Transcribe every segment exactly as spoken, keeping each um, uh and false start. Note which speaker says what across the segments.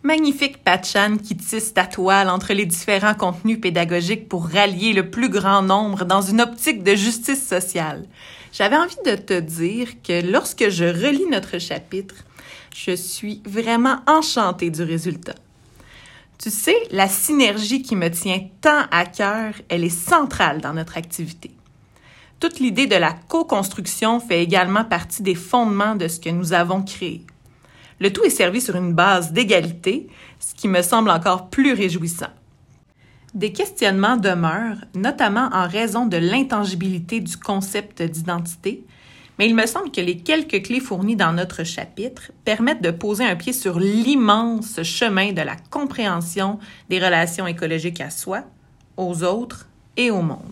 Speaker 1: Magnifique Patchan qui tisse ta toile entre les différents contenus pédagogiques pour rallier le plus grand nombre dans une optique de justice sociale. J'avais envie de te dire que lorsque je relis notre chapitre, je suis vraiment enchantée du résultat. Tu sais, la synergie qui me tient tant à cœur, elle est centrale dans notre activité. Toute l'idée de la co-construction fait également partie des fondements de ce que nous avons créé. Le tout est servi sur une base d'égalité, ce qui me semble encore plus réjouissant. Des questionnements demeurent, notamment en raison de l'intangibilité du concept d'identité, mais il me semble que les quelques clés fournies dans notre chapitre permettent de poser un pied sur l'immense chemin de la compréhension des relations écologiques à soi, aux autres et au monde.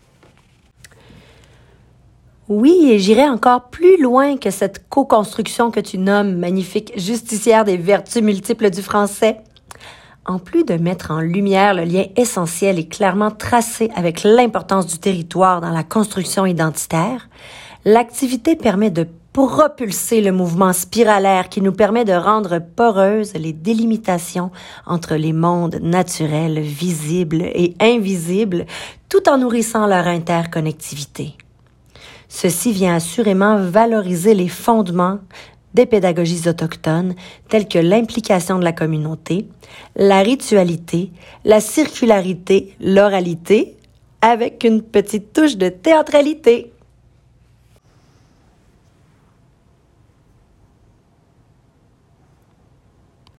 Speaker 2: Oui, et j'irai encore plus loin que cette co-construction que tu nommes magnifique justicière des vertus multiples du français. En plus de mettre en lumière le lien essentiel et clairement tracé avec l'importance du territoire dans la construction identitaire, l'activité permet de propulser le mouvement spiralaire qui nous permet de rendre poreuses les délimitations entre les mondes naturels, visibles et invisibles, tout en nourrissant leur interconnectivité. Ceci vient assurément valoriser les fondements des pédagogies autochtones telles que l'implication de la communauté, la ritualité, la circularité, l'oralité, avec une petite touche de théâtralité.